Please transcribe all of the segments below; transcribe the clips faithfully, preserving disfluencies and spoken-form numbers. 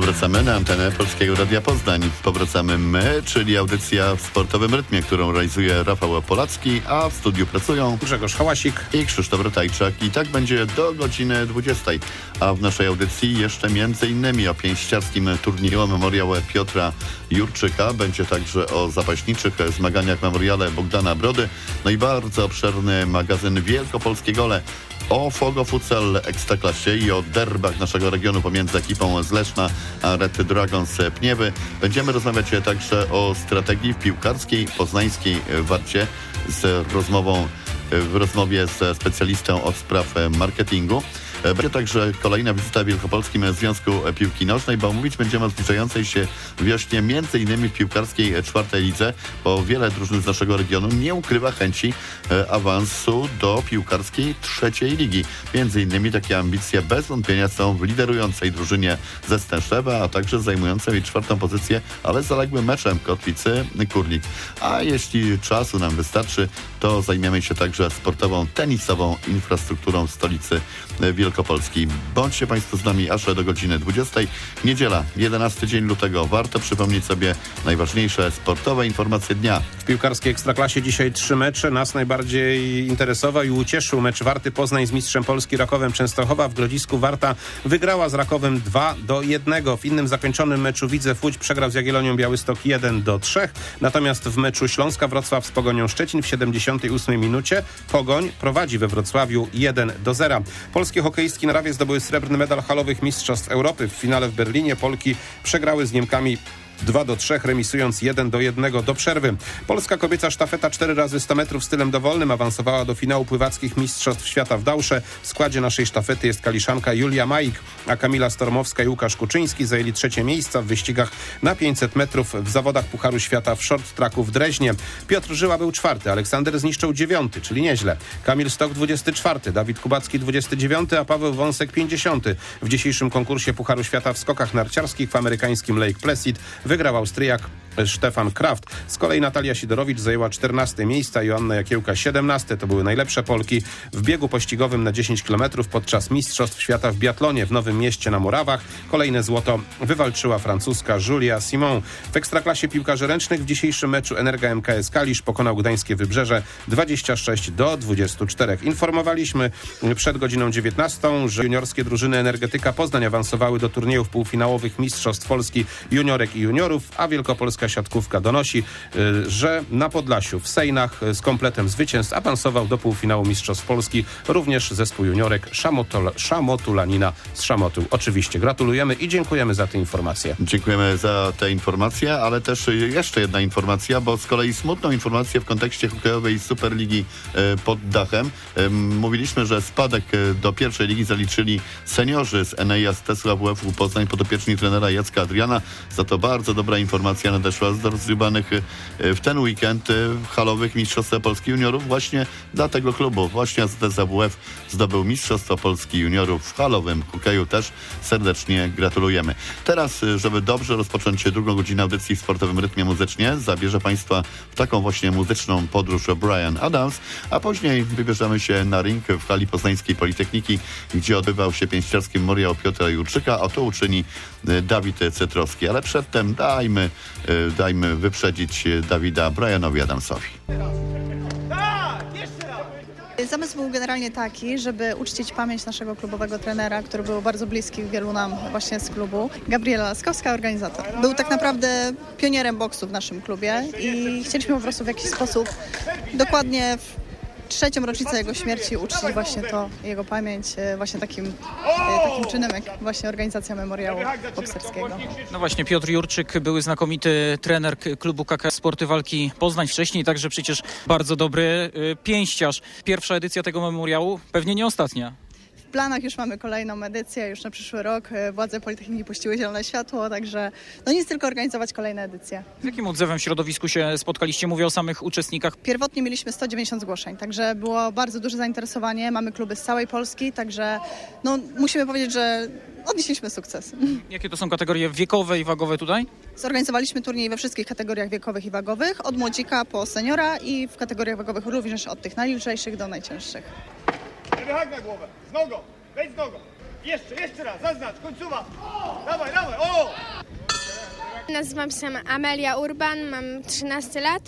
Powracamy na antenę Polskiego Radia Poznań. Powracamy my, czyli audycja w sportowym rytmie, którą realizuje Rafał Polacki, a w studiu pracują Grzegorz Hałasik i Krzysztof Ratajczak. I tak będzie do godziny dwudziestej. A w naszej audycji jeszcze między innymi o pięściarskim turnieju Memoriał Piotra Jurczyka. Będzie także o zapaśniczych zmaganiach Memoriale Bogdana Brody. No i bardzo obszerny magazyn Wielkopolskie Gole o Fogo Futsal Ekstraklasie i o derbach naszego regionu pomiędzy ekipą z Leszna a Red Dragons Pniewy. Będziemy rozmawiać także o strategii piłkarskiej poznańskiej Warcie z rozmową w rozmowie ze specjalistą od spraw marketingu. Będzie także kolejna wizyta w Wielkopolskim Związku Piłki Nożnej, bo mówić będziemy o zbliżającej się wiośnie między innymi w piłkarskiej czwartej lidze, bo wiele drużyn z naszego regionu nie ukrywa chęci awansu do piłkarskiej trzeciej ligi. Między innymi takie ambicje bez wątpienia są w liderującej drużynie ze Stęszewa, a także zajmującej jej czwartą pozycję, ale zaległym meczem Kotwicy Kurnik. A jeśli czasu nam wystarczy, to zajmiemy się także sportową, tenisową infrastrukturą w stolicy Wielkopolski. Bądźcie Państwo z nami aż do godziny dwudziestej. Niedziela, jedenasty dzień lutego. Warto przypomnieć sobie najważniejsze sportowe informacje dnia. W piłkarskiej Ekstraklasie dzisiaj trzy mecze. Nas najbardziej interesował i ucieszył mecz Warty Poznań z mistrzem Polski Rakowem Częstochowa. W Grodzisku Warta wygrała z Rakowem dwa do jednego. W innym zakończonym meczu Widzew Łódź przegrał z Jagiellonią Białystok jeden do trzech. Natomiast w meczu Śląska Wrocław z Pogonią Szczecin w siedemdziesiątej ósmej minucie Pogoń prowadzi we Wrocławiu jeden do zera. Polskie hokeistki na Rawie zdobyły srebrny medal halowych Mistrzostw Europy. W finale w Berlinie Polki przegrały z Niemkami dwa do trzech, remisując jeden do jednego do przerwy. Polska kobieca sztafeta cztery razy sto metrów stylem dowolnym awansowała do finału pływackich Mistrzostw Świata w Dałsze. W składzie naszej sztafety jest kaliszanka Julia Majik, a Kamila Stormowska i Łukasz Kuczyński zajęli trzecie miejsca w wyścigach na pięćset metrów w zawodach Pucharu Świata w short tracku w Dreźnie. Piotr Żyła był czwarty, Aleksander Zniszczył dziewiąty, czyli nieźle. Kamil Stok dwudziesty czwarty, Dawid Kubacki dwudziesty dziewiąty, a Paweł Wąsek pięćdziesiąty. W dzisiejszym konkursie Pucharu Świata w skokach narciarskich w amerykańskim Lake Placid wygrał Austriak Stefan Kraft. Z kolei Natalia Sidorowicz zajęła czternaste miejsca, Joanna Jakiełka siedemnaste. To były najlepsze Polki w biegu pościgowym na dziesięć kilometrów podczas Mistrzostw Świata w biatlonie w Nowym Mieście na Morawach. Kolejne złoto wywalczyła francuska Julia Simon. W Ekstraklasie piłkarzy ręcznych w dzisiejszym meczu Energa M K S Kalisz pokonał Gdańskie Wybrzeże dwadzieścia sześć do dwudziestu czterech. Informowaliśmy przed godziną dziewiętnastą, że juniorskie drużyny Energetyka Poznań awansowały do turniejów półfinałowych Mistrzostw Polski juniorek i juniorów, a wielkopolska siatkówka donosi, że na Podlasiu w Sejnach z kompletem zwycięstw awansował do półfinału Mistrzostw Polski również zespół juniorek Szamotol, Szamotulanina z Szamotu. Oczywiście gratulujemy i dziękujemy za te informacje. Dziękujemy za te informacje, ale też jeszcze jedna informacja, bo z kolei smutną informację w kontekście hokejowej Superligi pod dachem. Mówiliśmy, że spadek do pierwszej ligi zaliczyli seniorzy z N A I A z T S U A W F-u Poznań, podopieczni trenera Jacka Adriana. Za to bardzo dobra informacja nadeszła z rozgrywanych w ten weekend halowych Mistrzostwa Polski Juniorów właśnie dla tego klubu. Właśnie A Z T S A W F zdobył Mistrzostwo Polski Juniorów w halowym hokeju. Też serdecznie gratulujemy. Teraz, żeby dobrze rozpocząć drugą godzinę audycji w sportowym rytmie muzycznie, zabierze Państwa w taką właśnie muzyczną podróż Bryan Adams, a później wybierzemy się na ring w hali Poznańskiej Politechniki, gdzie odbywał się pięściarski memoriał Piotra Jurczyka, a to uczyni Dawid Cetrowski. Ale przedtem dajmy, dajmy wyprzedzić Dawida Bryanowi Adamsowi. Zamysł był generalnie taki, żeby uczcić pamięć naszego klubowego trenera, który był bardzo bliski wielu nam właśnie z klubu. Gabriela Laskowska, organizator. Był tak naprawdę pionierem boksu w naszym klubie i chcieliśmy po prostu w jakiś sposób dokładnie w trzecią rocznicę jego śmierci uczcić właśnie to, jego pamięć właśnie takim, takim czynem jak właśnie organizacja memoriału bokserskiego. No właśnie, Piotr Jurczyk, były znakomity trener klubu K K S Sporty Walki Poznań, wcześniej także przecież bardzo dobry pięściarz. Pierwsza edycja tego memoriału, pewnie nie ostatnia. W planach już mamy kolejną edycję, już na przyszły rok. Władze Politechniki puściły zielone światło, także no nic, tylko organizować kolejne edycje. Z jakim odzewem w środowisku się spotkaliście? Mówię o samych uczestnikach. Pierwotnie mieliśmy sto dziewięćdziesiąt zgłoszeń, także było bardzo duże zainteresowanie. Mamy kluby z całej Polski, także no, musimy powiedzieć, że odnieśliśmy sukces. Jakie to są kategorie wiekowe i wagowe tutaj? Zorganizowaliśmy turniej we wszystkich kategoriach wiekowych i wagowych, od młodzika po seniora i w kategoriach wagowych również od tych najlżejszych do najcięższych. Nie wychać na głowę, z nogą, wejdź z nogą. Jeszcze, jeszcze raz, zaznacz, końcowa. Dawaj, dawaj, o! Nazywam się Amelia Urban, mam trzynaście lat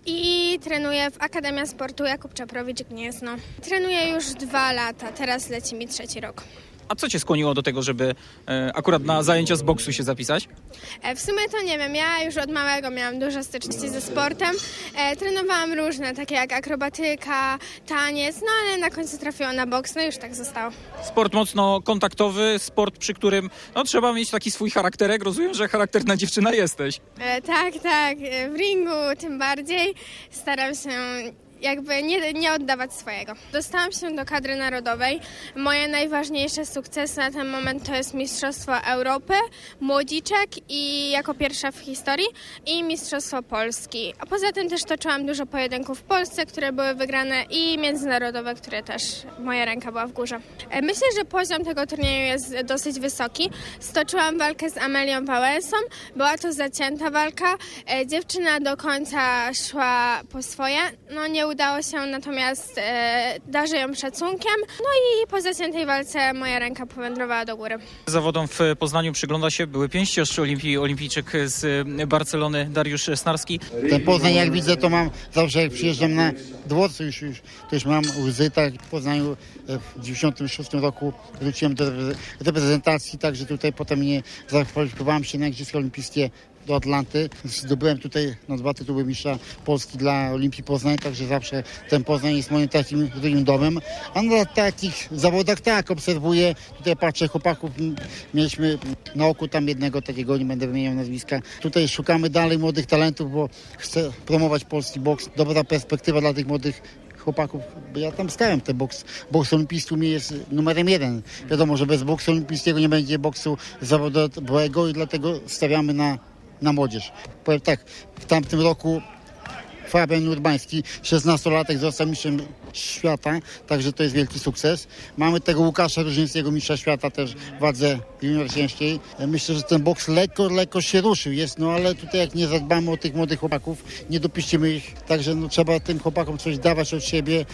i trenuję w Akademii Sportu Jakub Czaprowicz Gniezno. Trenuję już dwa lata, teraz leci mi trzeci rok. A co cię skłoniło do tego, żeby e, akurat na zajęcia z boksu się zapisać? E, w sumie to nie wiem, ja już od małego miałam dużo styczności ze sportem. E, trenowałam różne, takie jak akrobatyka, taniec, no ale na końcu trafiłam na boks, no już tak zostało. Sport mocno kontaktowy, sport, przy którym no, trzeba mieć taki swój charakterek. Rozumiem, że charakterna dziewczyna jesteś. E, tak, tak, w ringu tym bardziej staram się jakby nie, nie oddawać swojego. Dostałam się do kadry narodowej. Moje najważniejsze sukcesy na ten moment to jest Mistrzostwo Europy, Młodziczek i jako pierwsza w historii i Mistrzostwo Polski. A poza tym też toczyłam dużo pojedynków w Polsce, które były wygrane i międzynarodowe, które też moja ręka była w górze. Myślę, że poziom tego turnieju jest dosyć wysoki. Stoczyłam walkę z Amelią Wałęsą. Była to zacięta walka. Dziewczyna do końca szła po swoje. No nie udało się, natomiast e, darzę ją szacunkiem. No i po zaciętej walce moja ręka powędrowała do góry. Zawodom w Poznaniu przygląda się były pięściarz Olimpii, olimpijczyk z Barcelony Dariusz Snarski. Ten Poznań, jak widzę, to mam zawsze, jak przyjeżdżam na dworcu, już, już to już mam łzy, tak. W Poznaniu w dziewięćdziesiątym szóstym roku wróciłem do reprezentacji, także tutaj potem nie zakwalifikowałem się na Igrzyska Olimpijskie do Atlanty. Zdobyłem tutaj no, dwa tytuły mistrza Polski dla Olimpii Poznań, także zawsze ten Poznań jest moim takim drugim domem. A na takich zawodach tak, obserwuję, tutaj patrzę chłopaków, mieliśmy na oku tam jednego takiego, nie będę wymieniał nazwiska. Tutaj szukamy dalej młodych talentów, bo chcę promować polski boks. Dobra perspektywa dla tych młodych chłopaków, bo ja tam stałem ten boks. Boks olimpijski u mnie jest numerem jeden. Wiadomo, że bez boksu olimpijskiego nie będzie boksu zawodowego i dlatego stawiamy na na młodzież. Powiem tak, w tamtym roku Fabian Urbański, szesnastolatek, został mistrzem świata, także to jest wielki sukces. Mamy tego Łukasza Różyńskiego, mistrza świata też w wadze junior ciężkiej. Myślę, że ten boks lekko, lekko się ruszył jest, no ale tutaj jak nie zadbamy o tych młodych chłopaków, nie dopuścimy ich, także no, trzeba tym chłopakom coś dawać od siebie.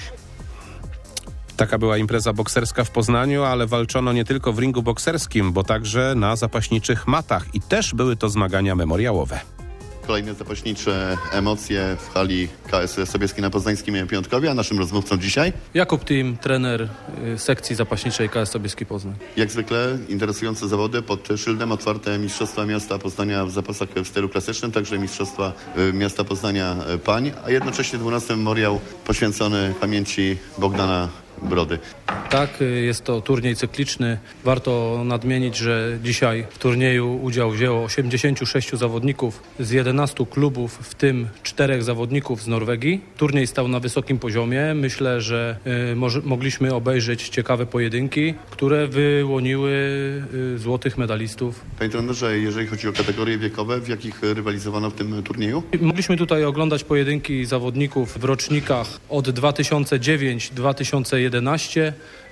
Taka była impreza bokserska w Poznaniu, ale walczono nie tylko w ringu bokserskim, bo także na zapaśniczych matach i też były to zmagania memoriałowe. Kolejne zapaśnicze emocje w hali K S Sobieski na poznańskim Piątkowie, a naszym rozmówcą dzisiaj? Jakub Tim, trener sekcji zapaśniczej K S Sobieski Poznań. Jak zwykle interesujące zawody pod szyldem otwarte Mistrzostwa Miasta Poznania w zapasach w stylu klasycznym, także Mistrzostwa Miasta Poznania pań, a jednocześnie dwunasty memoriał poświęcony pamięci Bogdana Brody. Tak, jest to turniej cykliczny. Warto nadmienić, że dzisiaj w turnieju udział wzięło osiemdziesięciu sześciu zawodników z jedenastu klubów, w tym czterech zawodników z Norwegii. Turniej stał na wysokim poziomie. Myślę, że y, może, mogliśmy obejrzeć ciekawe pojedynki, które wyłoniły y, złotych medalistów. Panie trenerze, jeżeli chodzi o kategorie wiekowe, w jakich rywalizowano w tym turnieju? Mogliśmy tutaj oglądać pojedynki zawodników w rocznikach od dwa tysiące dziewiątego do dwa tysiące jedenastego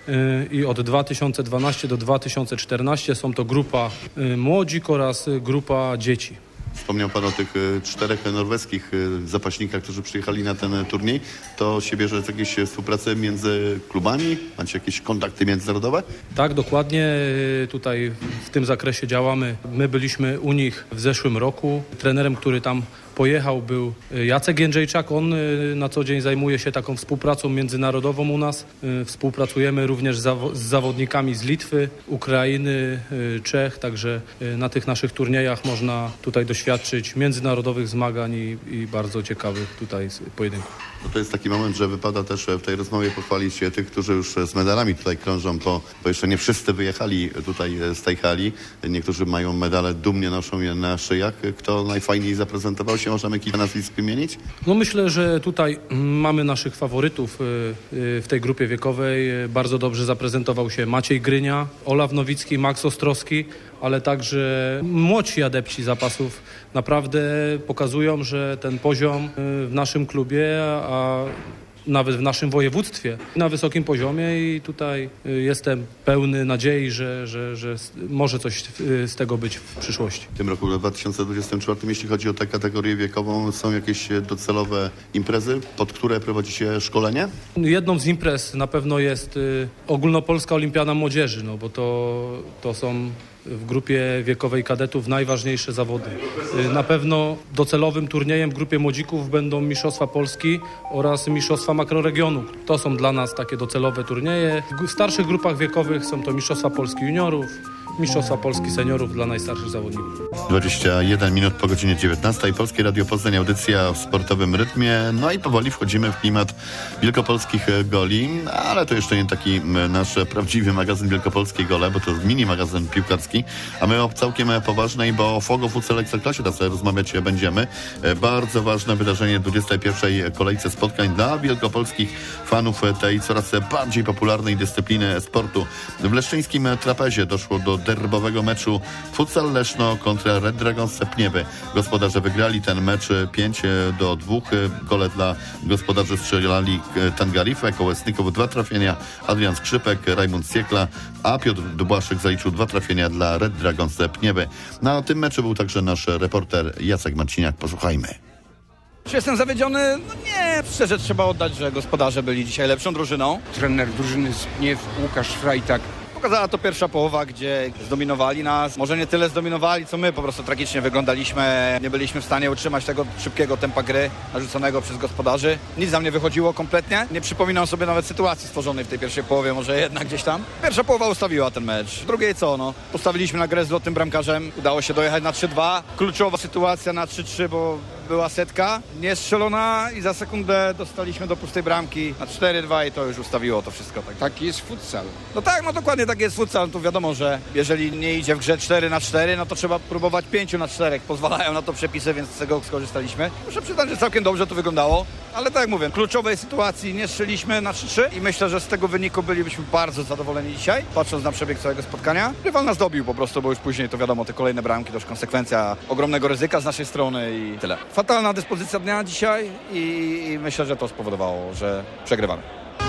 i od dwa tysiące dwunastego do dwa tysiące czternastego. Są to grupa młodzik oraz grupa dzieci. Wspomniał Pan o tych czterech norweskich zapaśnikach, którzy przyjechali na ten turniej. To się bierze z jakiejś współpracy między klubami? Macie jakieś kontakty międzynarodowe? Tak, dokładnie. Tutaj w tym zakresie działamy. My byliśmy u nich w zeszłym roku. Trenerem, który tam pojechał, był Jacek Jędrzejczak. On na co dzień zajmuje się taką współpracą międzynarodową u nas. Współpracujemy również z zawodnikami z Litwy, Ukrainy, Czech, także na tych naszych turniejach można tutaj doświadczyć międzynarodowych zmagań i, i bardzo ciekawych tutaj pojedynków. No to jest taki moment, że wypada też w tej rozmowie pochwalić się tych, którzy już z medalami tutaj krążą, bo, bo jeszcze nie wszyscy wyjechali tutaj z tej hali. Niektórzy mają medale, dumnie noszą je na szyjach. Kto najfajniej zaprezentował się? Możemy kilka nazwisk wymienić? No myślę, że tutaj mamy naszych faworytów w tej grupie wiekowej. Bardzo dobrze zaprezentował się Maciej Grynia, Olaf Nowicki, Max Ostrowski, ale także młodsi adepci zapasów naprawdę pokazują, że ten poziom w naszym klubie, a nawet w naszym województwie na wysokim poziomie i tutaj jestem pełny nadziei, że, że, że może coś z tego być w przyszłości. W tym roku, w dwa tysiące dwudziestym czwartym, jeśli chodzi o tę kategorię wiekową, są jakieś docelowe imprezy, pod które prowadzicie szkolenie? Jedną z imprez na pewno jest Ogólnopolska Olimpiada Młodzieży, no bo to, to są w grupie wiekowej kadetów najważniejsze zawody. Na pewno docelowym turniejem w grupie młodzików będą Mistrzostwa Polski oraz Mistrzostwa Makroregionu. To są dla nas takie docelowe turnieje. W starszych grupach wiekowych są to Mistrzostwa Polski Juniorów, Mistrzostwa Polski Seniorów dla najstarszych zawodników. dwadzieścia jeden minut po godzinie dziewiętnastej. Polskie Radio Poznań, audycja w sportowym rytmie. No i powoli wchodzimy w klimat wielkopolskich goli, ale to jeszcze nie taki nasz prawdziwy magazyn Wielkopolskie Gole, bo to mini magazyn piłkarski, a my o całkiem poważnej, bo o Fogo Futsal Ekstraklasie teraz rozmawiać będziemy. Bardzo ważne wydarzenie dwudziestej pierwszej kolejce spotkań dla wielkopolskich fanów tej coraz bardziej popularnej dyscypliny sportu. W leszczyńskim Trapezie doszło do derbowego meczu Futsal Leszno kontra Red Dragons Pniewy. Gospodarze wygrali ten mecz pięć do dwóch. Gole dla gospodarzy strzelali Tangarifę, Kołesnyków dwa trafienia, Adrian Skrzypek, Rajmund Siekla, a Piotr Dubłaszczyk zaliczył dwa trafienia dla Red Dragons Pniewy. Na tym meczu był także nasz reporter Jacek Marciniak. Posłuchajmy. Czy jestem zawiedziony? No nie, szczerze trzeba oddać, że gospodarze byli dzisiaj lepszą drużyną. Trener drużyny z Pniew, Łukasz Frajtak. Pokazała to pierwsza połowa, gdzie zdominowali nas. Może nie tyle zdominowali, co my po prostu tragicznie wyglądaliśmy. Nie byliśmy w stanie utrzymać tego szybkiego tempa gry narzuconego przez gospodarzy. Nic nam nie wychodziło kompletnie. Nie przypominam sobie nawet sytuacji stworzonej w tej pierwszej połowie, może jednak gdzieś tam. Pierwsza połowa ustawiła ten mecz. W drugiej co, no? Postawiliśmy na grę z złotym bramkarzem. Udało się dojechać na trzy dwa. Kluczowa sytuacja na trzy trzy, bo była setka niestrzelona i za sekundę dostaliśmy do pustej bramki na cztery dwa i to już ustawiło to wszystko. Tak. Taki jest futsal. No tak, no dokładnie tak jest futsal. Tu wiadomo, że jeżeli nie idzie w grze cztery na cztery, no to trzeba próbować pięć na cztery. Pozwalają na to przepisy, więc z tego skorzystaliśmy. Muszę przyznać, że całkiem dobrze to wyglądało, ale tak jak mówię, kluczowej sytuacji nie strzeliśmy na trzy trzy i myślę, że z tego wyniku bylibyśmy bardzo zadowoleni dzisiaj, patrząc na przebieg całego spotkania. Rywal nas dobił po prostu, bo już później to wiadomo, te kolejne bramki to już konsekwencja ogromnego ryzyka z naszej strony i tyle. Fatalna dyspozycja dnia dzisiaj i, i myślę, że to spowodowało, że przegrywamy.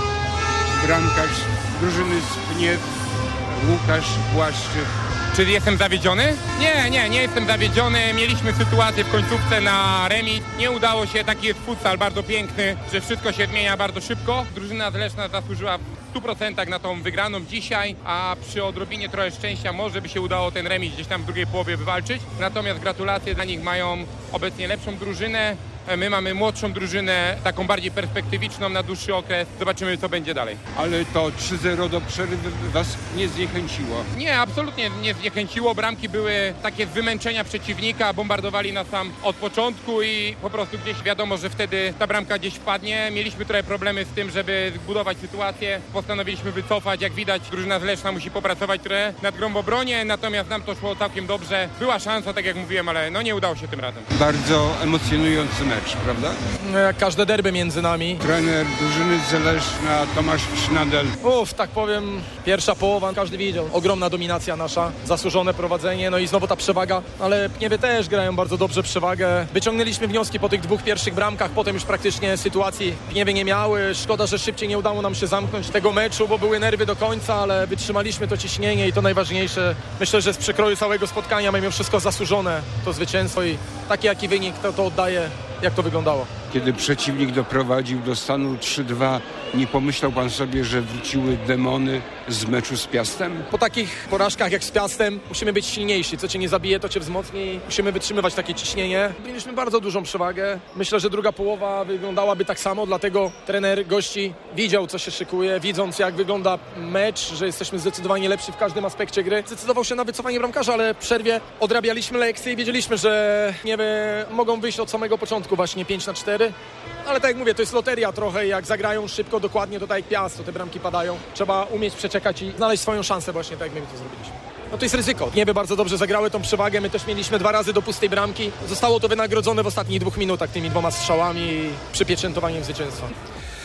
Bramkarz drużyny z Pniew, Łukasz Błaszczyk. Czyli jestem zawiedziony? Nie, nie, nie jestem zawiedziony. Mieliśmy sytuację w końcówce na remis. Nie udało się, taki jest futsal bardzo piękny, że wszystko się zmienia bardzo szybko. Drużyna z Leszna zasłużyła w stu procentach na tą wygraną dzisiaj, a przy odrobinie trochę szczęścia może by się udało ten remis gdzieś tam w drugiej połowie wywalczyć. Natomiast gratulacje dla nich, mają obecnie lepszą drużynę. My mamy młodszą drużynę, taką bardziej perspektywiczną na dłuższy okres. Zobaczymy, co będzie dalej. Ale to trzy zero do przerwy was nie zniechęciło? Nie, absolutnie nie zniechęciło. Bramki były takie z wymęczenia przeciwnika, bombardowali nas tam od początku i po prostu gdzieś wiadomo, że wtedy ta bramka gdzieś wpadnie. Mieliśmy trochę problemy z tym, żeby zbudować sytuację. Postanowiliśmy wycofać. Jak widać, drużyna z Leszna musi popracować trochę nad grą w obronie, natomiast nam to szło całkiem dobrze. Była szansa, tak jak mówiłem, ale no nie udało się tym razem. Bardzo emocjonujący mecz, prawda? Jak każde derby między nami. Trener drużyny z Leszna, Tomasz Sznadel. Uff, tak powiem, pierwsza połowa, każdy widział. Ogromna dominacja nasza, zasłużone prowadzenie, no i znowu ta przewaga, ale Pniewy też grają bardzo dobrze przewagę. Wyciągnęliśmy wnioski po tych dwóch pierwszych bramkach, potem już praktycznie sytuacji Pniewy nie miały. Szkoda, że szybciej nie udało nam się zamknąć tego meczu, bo były nerwy do końca, ale wytrzymaliśmy to ciśnienie i to najważniejsze. Myślę, że z przekroju całego spotkania mamy wszystko zasłużone, to zwycięstwo i taki jaki wynik to, to oddaje. Jak to wyglądało? Kiedy przeciwnik doprowadził do stanu trzy dwa, nie pomyślał pan sobie, że wróciły demony z meczu z Piastem? Po takich porażkach jak z Piastem musimy być silniejsi. Co cię nie zabije, to cię wzmocni. Musimy wytrzymywać takie ciśnienie. Mieliśmy bardzo dużą przewagę. Myślę, że druga połowa wyglądałaby tak samo, dlatego trener gości widział, co się szykuje, widząc jak wygląda mecz, że jesteśmy zdecydowanie lepsi w każdym aspekcie gry. Zdecydował się na wycofanie bramkarza, ale w przerwie odrabialiśmy lekcje i wiedzieliśmy, że nie mogą wyjść od samego początku właśnie pięć na cztery. Ale tak jak mówię, to jest loteria trochę. Jak zagrają szybko, dokładnie, to tak jak Piast, to te bramki padają. Trzeba umieć przeczekać i znaleźć swoją szansę właśnie tak, jak my to zrobiliśmy. No to jest ryzyko. Pniewy bardzo dobrze zagrały tą przewagę. My też mieliśmy dwa razy do pustej bramki. Zostało to wynagrodzone w ostatnich dwóch minutach tymi dwoma strzałami i przypieczętowaniem zwycięstwa.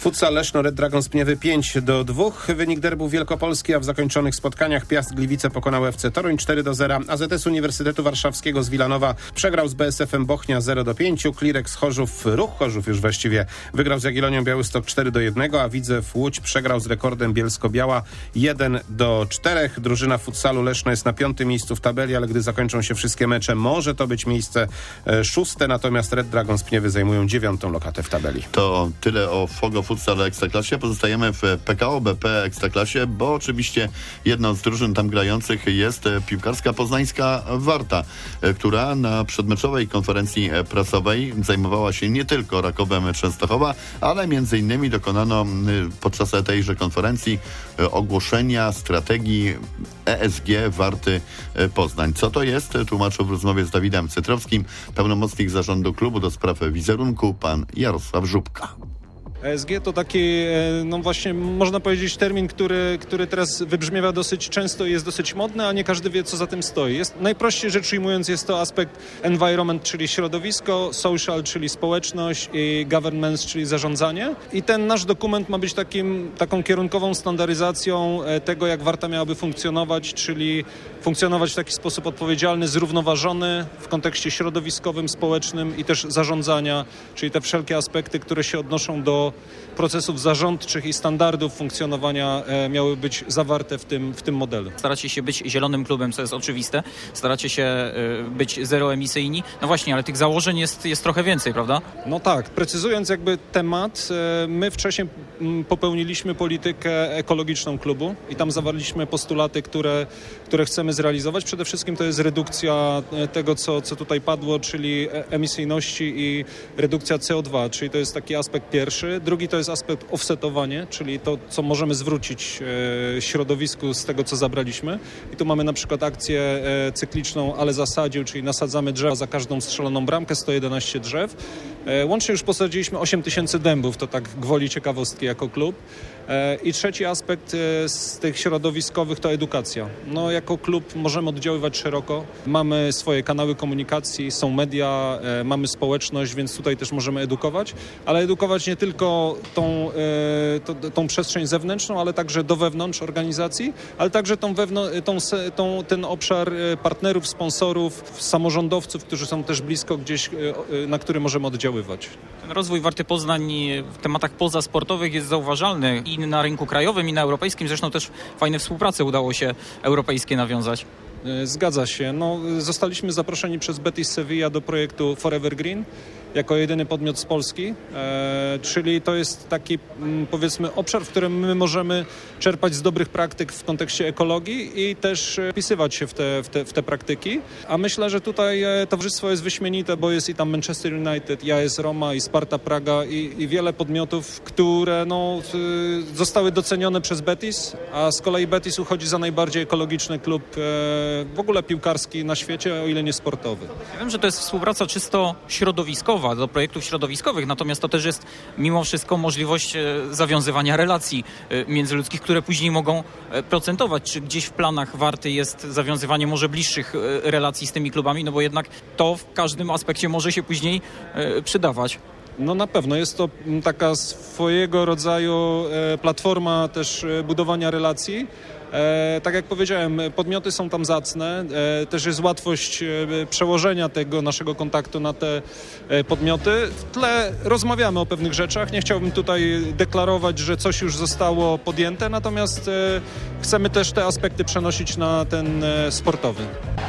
Futsal Leszno Red Dragons Pniewy pięć do dwóch. Wynik derbu wielkopolski, a w zakończonych spotkaniach Piast Gliwice pokonał F C Toruń cztery do zera. A Z S Uniwersytetu Warszawskiego z Wilanowa przegrał z B S F-em Bochnia zero do pięciu. Klirek z Chorzów, Ruch Chorzów już właściwie, wygrał z Jagiellonią Białystok cztery do jednego, a Widzew Łódź przegrał z Rekordem Bielsko-Biała jeden do czterech. Drużyna futsalu Leszno jest na piątym miejscu w tabeli, ale gdy zakończą się wszystkie mecze, może to być miejsce e, szóste, natomiast Red Dragons Pniewy zajmują dziewiątą lokatę w tabeli. To tyle o Fogo Futsal Ekstraklasie. Pozostajemy w P K O B P Ekstraklasie, bo oczywiście jedną z drużyn tam grających jest piłkarska poznańska Warta, która na przedmeczowej konferencji prasowej zajmowała się nie tylko Rakowem Częstochowa, ale między innymi dokonano podczas tejże konferencji ogłoszenia strategii E S G Warty Poznań. Co to jest? Tłumaczył w rozmowie z Dawidem Cytrowskim pełnomocnik zarządu klubu do spraw wizerunku, pan Jarosław Żubka. E S G to taki, no właśnie można powiedzieć, termin, który, który teraz wybrzmiewa dosyć często i jest dosyć modny, a nie każdy wie, co za tym stoi. Jest, najprościej rzecz ujmując, jest to aspekt environment, czyli środowisko, social, czyli społeczność i governance, czyli zarządzanie. I ten nasz dokument ma być takim, taką kierunkową standaryzacją tego, jak Warta miałaby funkcjonować, czyli funkcjonować w taki sposób odpowiedzialny, zrównoważony w kontekście środowiskowym, społecznym i też zarządzania, czyli te wszelkie aspekty, które się odnoszą do procesów zarządczych i standardów funkcjonowania e, miały być zawarte w tym, w tym modelu. Staracie się być zielonym klubem, co jest oczywiste. Staracie się e, być zeroemisyjni. No właśnie, ale tych założeń jest, jest trochę więcej, prawda? No tak. Precyzując jakby temat, e, my wcześniej m, popełniliśmy politykę ekologiczną klubu i tam zawarliśmy postulaty, które, które chcemy zrealizować. Przede wszystkim to jest redukcja tego, co, co tutaj padło, czyli emisyjności i redukcja C O dwa, czyli to jest taki aspekt pierwszy. Drugi to jest aspekt offsetowanie, czyli to, co możemy zwrócić e, środowisku z tego, co zabraliśmy. I tu mamy na przykład akcję e, cykliczną, ale zasadził, czyli nasadzamy drzewa za każdą strzeloną bramkę, sto jedenaście drzew. E, łącznie już posadziliśmy osiem tysięcy dębów, to tak gwoli ciekawostki jako klub. E, I trzeci aspekt e, z tych środowiskowych to edukacja. No, jako klub możemy oddziaływać szeroko. Mamy swoje kanały komunikacji, są media, e, mamy społeczność, więc tutaj też możemy edukować, ale edukować nie tylko Tą, e, to, tą przestrzeń zewnętrzną, ale także do wewnątrz organizacji, ale także tą wewnątrz, tą, tą, ten obszar partnerów, sponsorów, samorządowców, którzy są też blisko gdzieś, e, na który możemy oddziaływać. Ten rozwój Warty Poznań w tematach pozasportowych jest zauważalny i na rynku krajowym, i na europejskim. Zresztą też fajne współprace udało się europejskie nawiązać. Zgadza się. No, zostaliśmy zaproszeni przez Betis Sevilla do projektu Forever Green jako jedyny podmiot z Polski, e, czyli to jest taki m, powiedzmy obszar, w którym my możemy czerpać z dobrych praktyk w kontekście ekologii i też wpisywać się w te, w te, w te praktyki. A myślę, że tutaj e, towarzystwo jest wyśmienite, bo jest i tam Manchester United, i A S Roma, i Sparta Praga i, i wiele podmiotów, które no, y, zostały docenione przez Betis, a z kolei Betis uchodzi za najbardziej ekologiczny klub e, w ogóle piłkarski na świecie, o ile nie sportowy. Ja wiem, że to jest współpraca czysto środowiskowa, do projektów środowiskowych, natomiast to też jest mimo wszystko możliwość zawiązywania relacji międzyludzkich, które później mogą procentować. Czy gdzieś w planach Warty jest zawiązywanie może bliższych relacji z tymi klubami, no bo jednak to w każdym aspekcie może się później przydawać. No na pewno jest to taka swojego rodzaju platforma też budowania relacji. E, tak jak powiedziałem, podmioty są tam zacne, e, też jest łatwość e, przełożenia tego naszego kontaktu na te e, podmioty. W tle rozmawiamy o pewnych rzeczach, nie chciałbym tutaj deklarować, że coś już zostało podjęte, natomiast e, chcemy też te aspekty przenosić na ten e, sportowy.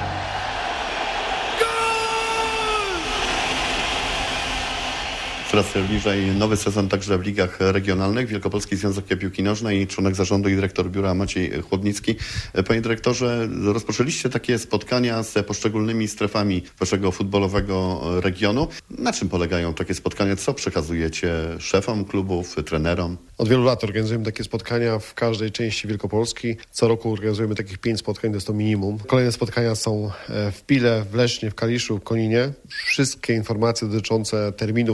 Coraz bliżej nowy sezon także w ligach regionalnych. Wielkopolski Związek Piłki Nożnej, członek zarządu i dyrektor biura Maciej Chłodnicki. Panie dyrektorze, rozpoczęliście takie spotkania z poszczególnymi strefami waszego futbolowego regionu. Na czym polegają takie spotkania? Co przekazujecie szefom klubów, trenerom? Od wielu lat organizujemy takie spotkania w każdej części Wielkopolski. Co roku organizujemy takich pięć spotkań, to jest to minimum. Kolejne spotkania są w Pile, w Lesznie, w Kaliszu, w Koninie. Wszystkie informacje dotyczące terminów i miejsc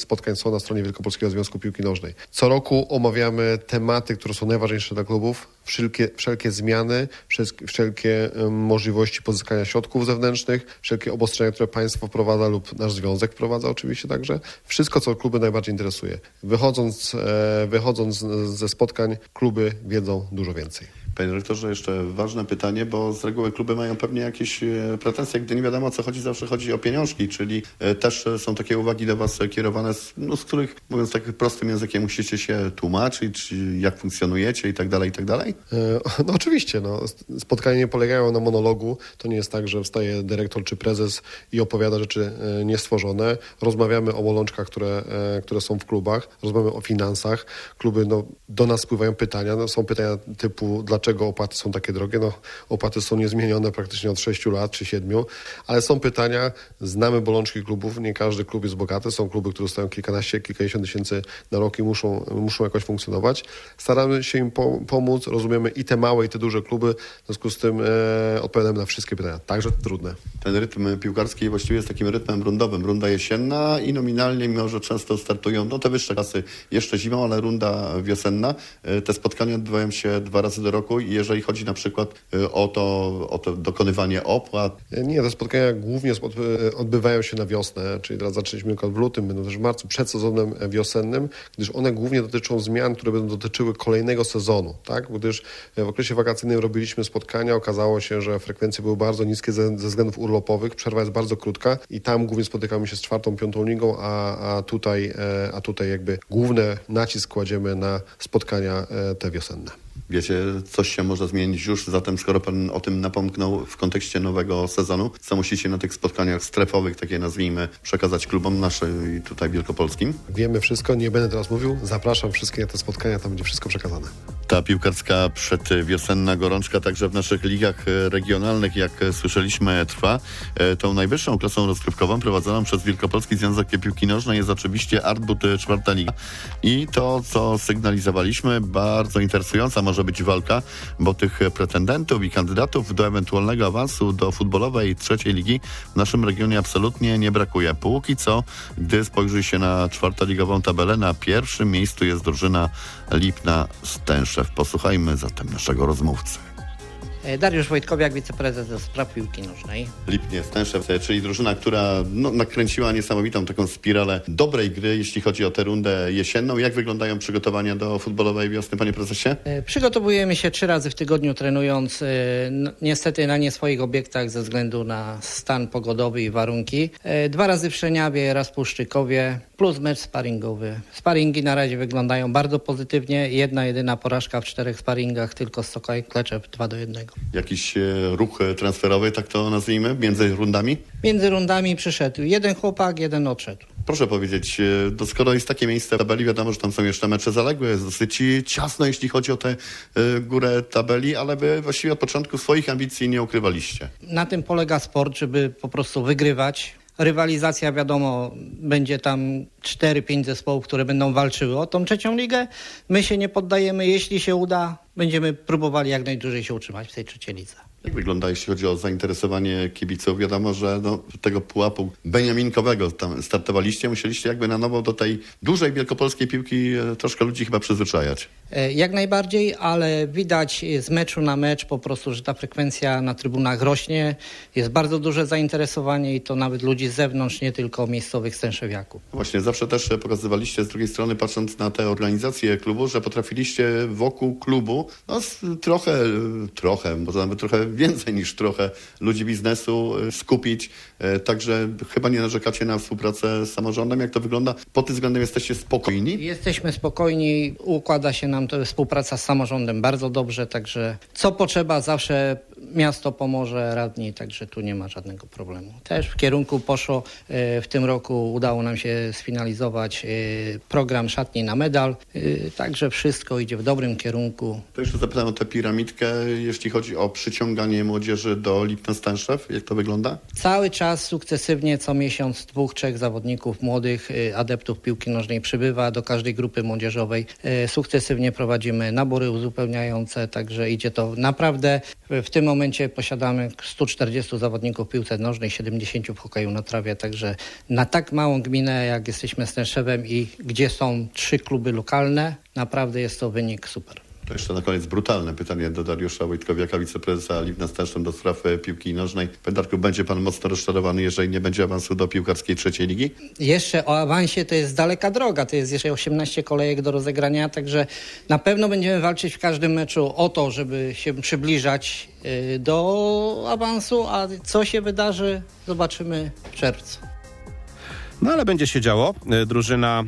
spotkań są na stronie Wielkopolskiego Związku Piłki Nożnej. Co roku omawiamy tematy, które są najważniejsze dla klubów, wszelkie, wszelkie zmiany, wszelkie możliwości pozyskania środków zewnętrznych, wszelkie obostrzenia, które państwo wprowadza lub nasz związek wprowadza oczywiście także. Wszystko, co kluby najbardziej interesuje. Wychodząc, wychodząc ze spotkań, kluby wiedzą dużo więcej. Panie dyrektorze, jeszcze ważne pytanie, bo z reguły kluby mają pewnie jakieś pretensje, gdy nie wiadomo o co chodzi, zawsze chodzi o pieniążki, czyli też są takie uwagi do was kierowane, z, no, z których, mówiąc tak prostym językiem, musicie się tłumaczyć, czy jak funkcjonujecie i tak dalej, i tak dalej? No oczywiście, no. Spotkania nie polegają na monologu, to nie jest tak, że wstaje dyrektor czy prezes i opowiada rzeczy niestworzone. Rozmawiamy o bolączkach, które, które są w klubach, rozmawiamy o finansach. Kluby, no, do nas spływają pytania, no, są pytania typu, dlaczego Dlaczego opłaty są takie drogie? No, opłaty są niezmienione praktycznie od sześciu lat czy siedmiu, ale są pytania, znamy bolączki klubów, nie każdy klub jest bogaty, są kluby, które dostają kilkanaście, kilkadziesiąt tysięcy na rok i muszą, muszą jakoś funkcjonować. Staramy się im po, pomóc, rozumiemy i te małe, i te duże kluby, w związku z tym e, odpowiadamy na wszystkie pytania, także trudne. Ten rytm piłkarski właściwie jest takim rytmem rundowym, runda jesienna i nominalnie, mimo że często startują no te wyższe klasy jeszcze zimą, ale runda wiosenna. Te spotkania odbywają się dwa razy do roku. Jeżeli chodzi na przykład o to, o to dokonywanie opłat? Nie, te spotkania głównie odbywają się na wiosnę, czyli teraz zaczęliśmy tylko w lutym, będą też w marcu, przed sezonem wiosennym, gdyż one głównie dotyczą zmian, które będą dotyczyły kolejnego sezonu, tak? Gdyż w okresie wakacyjnym robiliśmy spotkania, okazało się, że frekwencje były bardzo niskie ze, ze względów urlopowych, przerwa jest bardzo krótka i tam głównie spotykamy się z czwartą, piątą ligą, a, a, tutaj, a tutaj jakby główny nacisk kładziemy na spotkania te wiosenne. Wiecie, coś się może zmienić już, zatem skoro pan o tym napomknął w kontekście nowego sezonu, co musicie na tych spotkaniach strefowych, takie nazwijmy, przekazać klubom naszym tutaj wielkopolskim? Wiemy wszystko, nie będę teraz mówił, zapraszam wszystkie na te spotkania, tam będzie wszystko przekazane. Ta piłkarska przedwiosenna gorączka także w naszych ligach regionalnych, jak słyszeliśmy, trwa. Tą najwyższą klasą rozgrywkową prowadzoną przez Wielkopolski Związek Piłki Nożnej jest oczywiście Artbut czwarta liga. I to, co sygnalizowaliśmy, bardzo interesująca może być walka, bo tych pretendentów i kandydatów do ewentualnego awansu do futbolowej trzeciej ligi w naszym regionie absolutnie nie brakuje. Póki co, gdy spojrzy się na czwartoligową tabelę, na pierwszym miejscu jest drużyna Lipna Stęszew. Posłuchajmy zatem naszego rozmówcy. Dariusz Wojtkowiak, wiceprezes do spraw piłki nożnej. Lipnie Stęszew, czyli drużyna, która no, nakręciła niesamowitą taką spiralę dobrej gry, jeśli chodzi o tę rundę jesienną. Jak wyglądają przygotowania do futbolowej wiosny, panie prezesie? Przygotowujemy się trzy razy w tygodniu, trenując no, niestety na nie swoich obiektach ze względu na stan pogodowy i warunki. Dwa razy w Szczeniawie, raz w Puszczykowie, plus mecz sparingowy. Sparingi na razie wyglądają bardzo pozytywnie. Jedna, jedyna porażka w czterech sparingach, tylko z Sokaj Kleczew dwa do jednego. Jakiś ruch transferowy, tak to nazwijmy, między rundami? Między rundami przyszedł jeden chłopak, jeden odszedł. Proszę powiedzieć, no skoro jest takie miejsce w tabeli, wiadomo, że tam są jeszcze mecze zaległe, jest dosyć ciasno, jeśli chodzi o tę y, górę tabeli, ale wy właściwie od początku swoich ambicji nie ukrywaliście. Na tym polega sport, żeby po prostu wygrywać. Rywalizacja, wiadomo, będzie tam cztery pięć zespołów, które będą walczyły o tą trzecią ligę. My się nie poddajemy. Jeśli się uda, będziemy próbowali jak najdłużej się utrzymać w tej trzeciej lidze. Jak wygląda, jeśli chodzi o zainteresowanie kibiców? Wiadomo, że no, tego pułapu beniaminkowego tam startowaliście, musieliście jakby na nowo do tej dużej wielkopolskiej piłki troszkę ludzi chyba przyzwyczajać. Jak najbardziej, ale widać z meczu na mecz po prostu, że ta frekwencja na trybunach rośnie. Jest bardzo duże zainteresowanie i to nawet ludzi z zewnątrz, nie tylko miejscowych stęszewiaków. Właśnie, zawsze też pokazywaliście z drugiej strony, patrząc na tę organizację klubu, że potrafiliście wokół klubu no, trochę, trochę, może nawet trochę więcej niż trochę ludzi biznesu skupić. Także chyba nie narzekacie na współpracę z samorządem. Jak to wygląda? Pod tym względem jesteście spokojni? Jesteśmy spokojni. Układa się nam to współpraca z samorządem bardzo dobrze, także co potrzeba, zawsze miasto pomoże, radni, także tu nie ma żadnego problemu. Też w kierunku poszło, w tym roku udało nam się sfinalizować program Szatni na medal, także wszystko idzie w dobrym kierunku. To jeszcze zapytam o tę piramidkę, jeśli chodzi o przyciąganie młodzieży do Lipna Stęszew. Jak to wygląda? Cały czas sukcesywnie, co miesiąc dwóch, trzech zawodników młodych, adeptów piłki nożnej przybywa do każdej grupy młodzieżowej. Sukcesywnie prowadzimy nabory uzupełniające, także idzie to naprawdę W tym momencie posiadamy stu czterdziestu zawodników w piłce nożnej, siedemdziesięciu w hokeju na trawie, także na tak małą gminę, jak jesteśmy Stęszewem i gdzie są trzy kluby lokalne, naprawdę jest to wynik super. To jeszcze na koniec brutalne pytanie do Dariusza Wojtkowiaka, wiceprezesa Livna Stęszyn do spraw piłki nożnej. Panie Darku, będzie pan mocno rozczarowany, jeżeli nie będzie awansu do piłkarskiej trzeciej ligi? Jeszcze o awansie to jest daleka droga, to jest jeszcze osiemnaście kolejek do rozegrania, także na pewno będziemy walczyć w każdym meczu o to, żeby się przybliżać do awansu, a co się wydarzy, zobaczymy w czerwcu. No ale będzie się działo. Drużyna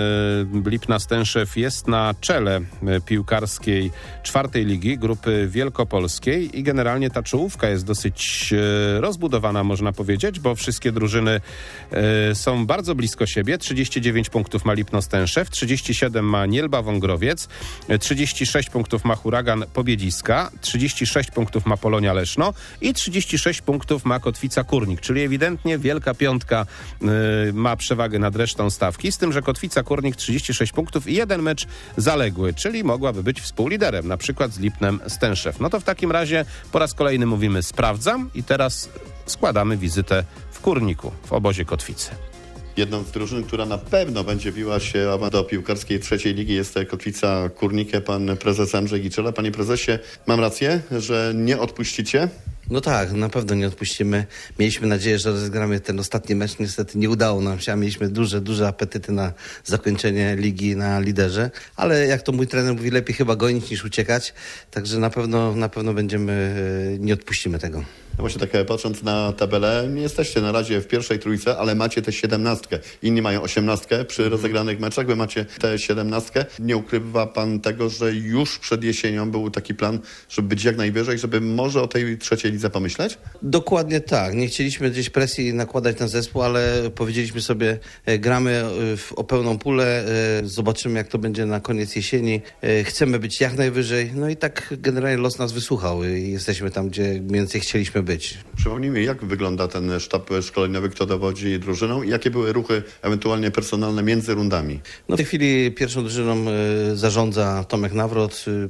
y, Lipna Stęszew jest na czele piłkarskiej czwartej ligi grupy wielkopolskiej i generalnie ta czołówka jest dosyć y, rozbudowana, można powiedzieć, bo wszystkie drużyny y, są bardzo blisko siebie. trzydzieści dziewięć punktów ma Lipno Stęszew, trzydzieści siedem ma Nielba Wągrowiec, trzydzieści sześć punktów ma Huragan Pobiedziska, trzydzieści sześć punktów ma Polonia Leszno i trzydzieści sześć punktów ma Kotwica Kurnik, czyli ewidentnie wielka piątka y, ma przewagę nad resztą stawki, z tym, że Kotwica Kurnik trzydzieści sześć punktów i jeden mecz zaległy, czyli mogłaby być współliderem, na przykład z Lipnem Stęszew. No to w takim razie po raz kolejny mówimy sprawdzam i teraz składamy wizytę w Kurniku, w obozie Kotwicy. Jedną z drużyn, która na pewno będzie biła się do piłkarskiej trzeciej ligi, jest Kotwica Kurnik. Pan prezes Andrzej Giczela. Panie prezesie, mam rację, że nie odpuścicie? No tak, na pewno nie odpuścimy. Mieliśmy nadzieję, że rozegramy ten ostatni mecz. Niestety nie udało nam się, a mieliśmy duże, duże apetyty na zakończenie ligi na liderze. Ale jak to mój trener mówi, lepiej chyba gonić niż uciekać. Także na pewno, na pewno będziemy, nie odpuścimy tego. No właśnie tak patrząc na tabelę, nie jesteście na razie w pierwszej trójce, ale macie tę siedemnastkę. Inni mają osiemnastkę przy rozegranych meczach, wy macie tę siedemnastkę. Nie ukrywa pan tego, że już przed jesienią był taki plan, żeby być jak najwyżej, żeby może o tej trzeciej lidze pomyśleć? Dokładnie tak. Nie chcieliśmy gdzieś presji nakładać na zespół, ale powiedzieliśmy sobie, gramy w, o pełną pulę, zobaczymy jak to będzie na koniec jesieni. Chcemy być jak najwyżej. No i tak generalnie los nas wysłuchał i jesteśmy tam, gdzie mniej więcej chcieliśmy być. Przypomnijmy, jak wygląda ten sztab szkoleniowy, kto dowodzi drużyną i jakie były ruchy ewentualnie personalne między rundami? No w tej chwili pierwszą drużyną y, zarządza Tomek Nawrot, y,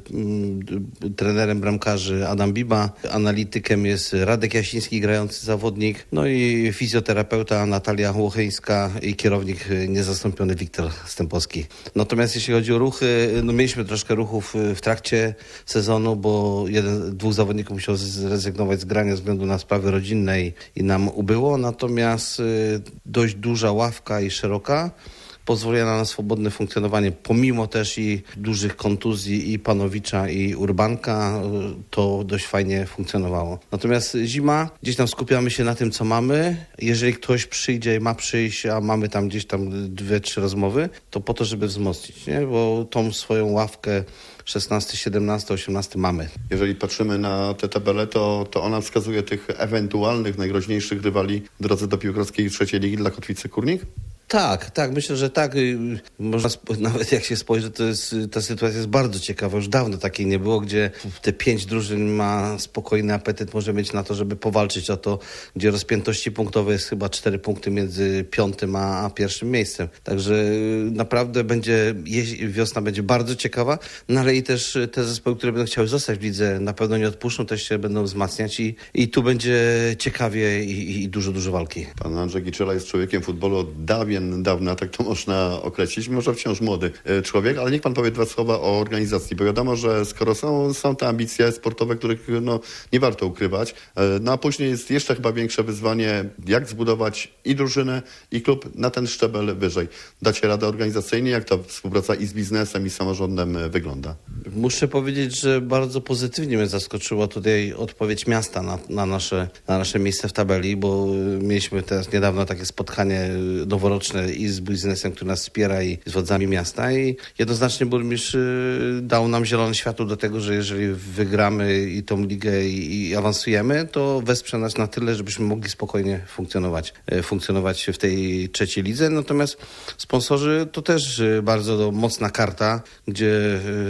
y, trenerem bramkarzy Adam Biba, analitykiem jest Radek Jasiński, grający zawodnik, no i fizjoterapeuta Natalia Łocheńska i kierownik y, niezastąpiony Wiktor Stępowski. Natomiast jeśli chodzi o ruchy, no mieliśmy troszkę ruchów w trakcie sezonu, bo jeden, dwóch zawodników musiał zrezygnować z grania ze względu na sprawy rodzinne i, i nam ubyło, natomiast y, dość duża ławka i szeroka pozwoliła na swobodne funkcjonowanie, pomimo też i dużych kontuzji i Panowicza i Urbanka, to dość fajnie funkcjonowało. Natomiast zima, gdzieś tam skupiamy się na tym, co mamy. Jeżeli ktoś przyjdzie i ma przyjść, a mamy tam gdzieś tam dwie, trzy rozmowy, to po to, żeby wzmocnić, nie? Bo tą swoją ławkę szesnasty, siedemnasty, osiemnasty mamy. Jeżeli patrzymy na tę tabelę, to, to ona wskazuje tych ewentualnych, najgroźniejszych rywali w drodze do piłkarskiej trzeciej ligi dla Kotwicy Kurnik? Tak, tak, myślę, że tak. Można spo- nawet jak się spojrzy, to jest, ta sytuacja jest bardzo ciekawa. Już dawno takiej nie było, gdzie te pięć drużyn ma spokojny apetyt, może mieć na to, żeby powalczyć o to, gdzie rozpiętości punktowe jest chyba cztery punkty między piątym a, a pierwszym miejscem. Także naprawdę będzie, wiosna będzie bardzo ciekawa, no ale i też te zespoły, które będą chciały zostać w lidze, na pewno nie odpuszczą, też się będą wzmacniać i, i tu będzie ciekawie i, i dużo, dużo walki. Pan Andrzej Giczela jest człowiekiem futbolu od dawien dawna, tak to można określić. Może wciąż młody człowiek, ale niech pan powie dwa słowa o organizacji, bo wiadomo, że skoro są, są te ambicje sportowe, których no, nie warto ukrywać, no a później jest jeszcze chyba większe wyzwanie, jak zbudować i drużynę, i klub na ten szczebel wyżej. Dacie radę organizacyjnie? Jak ta współpraca i z biznesem, i z samorządem wygląda? Muszę powiedzieć, że bardzo pozytywnie mnie zaskoczyła tutaj odpowiedź miasta na, na, nasze, na nasze miejsce w tabeli, bo mieliśmy teraz niedawno takie spotkanie noworoczne i z biznesem, który nas wspiera, i z władzami miasta, i jednoznacznie burmistrz dał nam zielone światło do tego, że jeżeli wygramy i tą ligę i, i awansujemy, to wesprze nas na tyle, żebyśmy mogli spokojnie funkcjonować, funkcjonować w tej trzeciej lidze. Natomiast sponsorzy to też bardzo mocna karta, gdzie naprawdę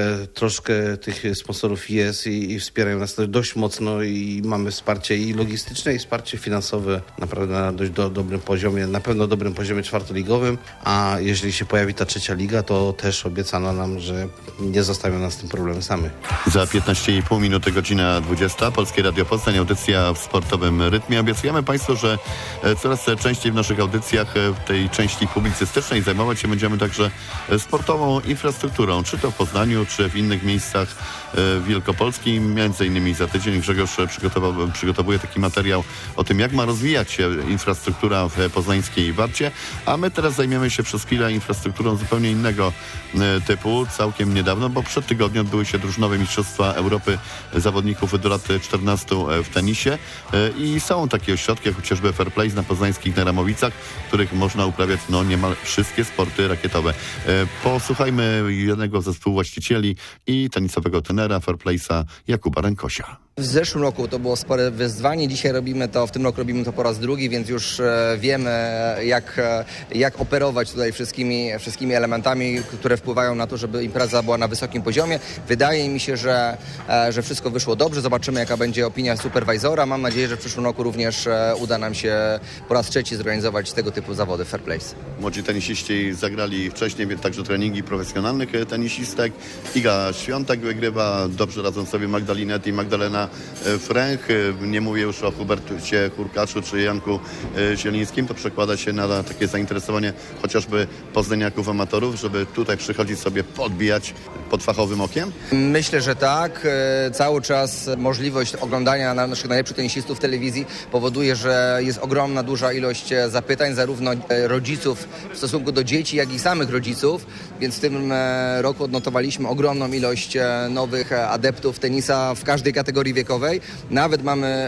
że troszkę tych sponsorów jest i, i wspierają nas dość mocno i mamy wsparcie i logistyczne, i wsparcie finansowe naprawdę na dość do, dobrym poziomie, na pewno dobrym poziomie czwartoligowym, a jeżeli się pojawi ta trzecia liga, to też obiecano nam, że nie zostawią nas z tym problemem samych. Za piętnaście i pół minuty, godzina dwudziesta. Polskie Radio Poznań, audycja w sportowym rytmie. Obiecujemy Państwu, że coraz częściej w naszych audycjach w tej części publicystycznej zajmować się będziemy także sportową infrastrukturą, czy to w Poznaniu, czy w innych miejscach Wielkopolski. Między innymi za tydzień Grzegorz przygotował, przygotowuje taki materiał o tym, jak ma rozwijać się infrastruktura w poznańskiej Warcie, a my teraz zajmiemy się przez chwilę infrastrukturą zupełnie innego typu. Całkiem niedawno, bo przed tygodniem odbyły się drużynowe Mistrzostwa Europy zawodników do lat czternastu w tenisie i są takie ośrodki, jak chociażby Fair Play na poznańskich Neramowicach, w których można uprawiać no niemal wszystkie sporty rakietowe. Posłuchajmy jednego ze współwłaścicieli i tenisowego tenera Fair Playsa Jakuba Rękosia. W zeszłym roku to było spore wyzwanie, dzisiaj robimy to, w tym roku robimy to po raz drugi, więc już wiemy jak, jak operować tutaj wszystkimi, wszystkimi elementami, które wpływają na to, żeby impreza była na wysokim poziomie. Wydaje mi się, że, że wszystko wyszło dobrze, zobaczymy jaka będzie opinia superwizora. Mam nadzieję, że w przyszłym roku również uda nam się po raz trzeci zorganizować tego typu zawody Fair Play. Młodzi tenisiści zagrali wcześniej, więc także treningi profesjonalnych tenisistek. Iga Świątek wygrywa, dobrze radzą sobie Magdalinet i Magdalena Fręch. Nie mówię już o Hubercie Hurkaczu czy Janku Zielińskim. To przekłada się na takie zainteresowanie chociażby poznaniaków amatorów, żeby tutaj przychodzić sobie podbijać pod fachowym okiem? Myślę, że tak. Cały czas możliwość oglądania naszych najlepszych tenisistów w telewizji powoduje, że jest ogromna, duża ilość zapytań zarówno rodziców w stosunku do dzieci, jak i samych rodziców, więc w tym roku odnotowaliśmy ogromną ilość nowych adeptów tenisa w każdej kategorii wiekowej. Nawet mamy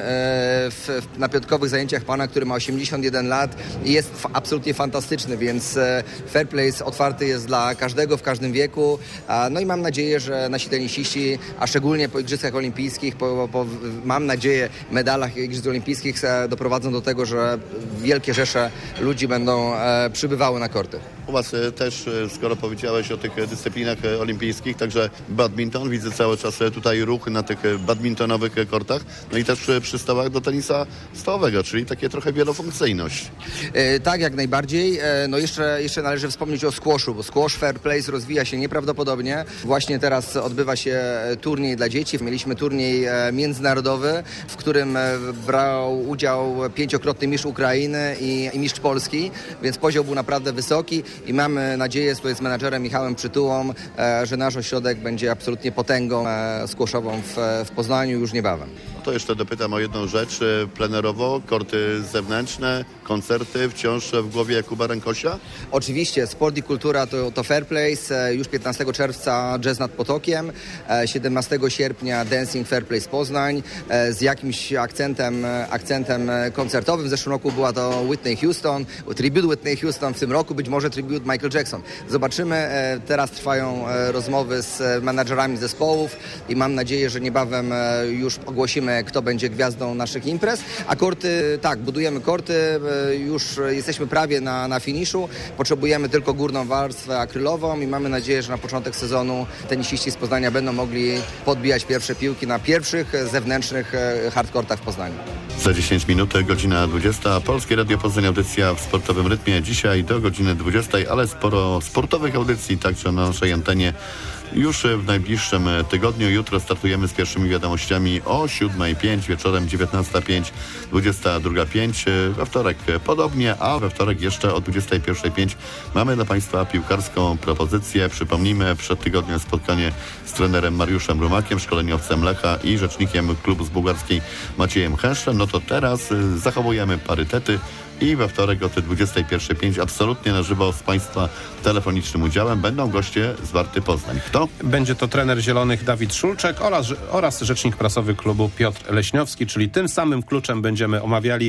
w, na piątkowych zajęciach pana, który ma osiemdziesiąt jeden lat i jest f- absolutnie fantastyczny, więc Fair Place otwarty jest dla każdego w każdym wieku. No i mam nadzieję, że nasi tenisiści, a szczególnie po Igrzyskach Olimpijskich, po, po mam nadzieję medalach Igrzysk Olimpijskich doprowadzą do tego, że wielkie rzesze ludzi będą przybywały na korty. U was też, skoro powiedziałeś o tych dyscyplinach olimpijskich, także badminton, widzę cały czas tutaj ruch na tych badmintonowych kortach, no i też przy stołach do tenisa stołowego, czyli takie trochę wielofunkcyjność. E, tak, jak najbardziej. E, no jeszcze, jeszcze należy wspomnieć o squashu, bo squash Fair Place rozwija się nieprawdopodobnie. Właśnie teraz odbywa się turniej dla dzieci. Mieliśmy turniej międzynarodowy, w którym brał udział pięciokrotny mistrz Ukrainy i, i mistrz Polski, więc poziom był naprawdę wysoki i mamy nadzieję tutaj z menadżerem Michałem Przytułą, e, że nasz ośrodek będzie absolutnie potęgą e, squashową w, w Poznaniu już niebawem. To jeszcze dopytam o jedną rzecz. Plenerowo, korty zewnętrzne, koncerty wciąż w głowie Jakuba Rękosia? Oczywiście, sport i kultura to, to Fair Place. Już piętnastego czerwca Jazz nad Potokiem, siedemnastego sierpnia Dancing Fair Place Poznań z jakimś akcentem, akcentem koncertowym. W zeszłym roku była to Whitney Houston, tribute Whitney Houston, w tym roku być może tribute Michael Jackson. Zobaczymy. Teraz trwają rozmowy z menadżerami zespołów i mam nadzieję, że niebawem już ogłosimy, kto będzie gwiazdą naszych imprez. A korty, tak, budujemy korty, już jesteśmy prawie na, na finiszu. Potrzebujemy tylko górną warstwę akrylową i mamy nadzieję, że na początek sezonu tenisiści z Poznania będą mogli podbijać pierwsze piłki na pierwszych zewnętrznych hardkortach w Poznaniu. Za dziesięć minut, godzina dwudziesta. Polskie Radio Poznań, audycja w sportowym rytmie. Dzisiaj do godziny dwudziestej, ale sporo sportowych audycji także na naszej antenie. Już w najbliższym tygodniu. Jutro startujemy z pierwszymi wiadomościami o siódmej pięć, wieczorem dziewiętnasta pięć, dwudziesta druga pięć. We wtorek podobnie, a we wtorek jeszcze o dwudziestej pierwszej pięć mamy dla Państwa piłkarską propozycję. Przypomnijmy, przed tygodniem spotkanie z trenerem Mariuszem Rumakiem, szkoleniowcem Lecha i rzecznikiem klubu z bułgarskiej Maciejem Chęszczem. No to teraz zachowujemy parytety i we wtorek o dwudziestej pierwszej pięć absolutnie na żywo z Państwa telefonicznym udziałem będą goście z Warty Poznań. Kto? Będzie to trener Zielonych Dawid Szulczek oraz, oraz rzecznik prasowy klubu Piotr Leśniowski, czyli tym samym kluczem będziemy omawiali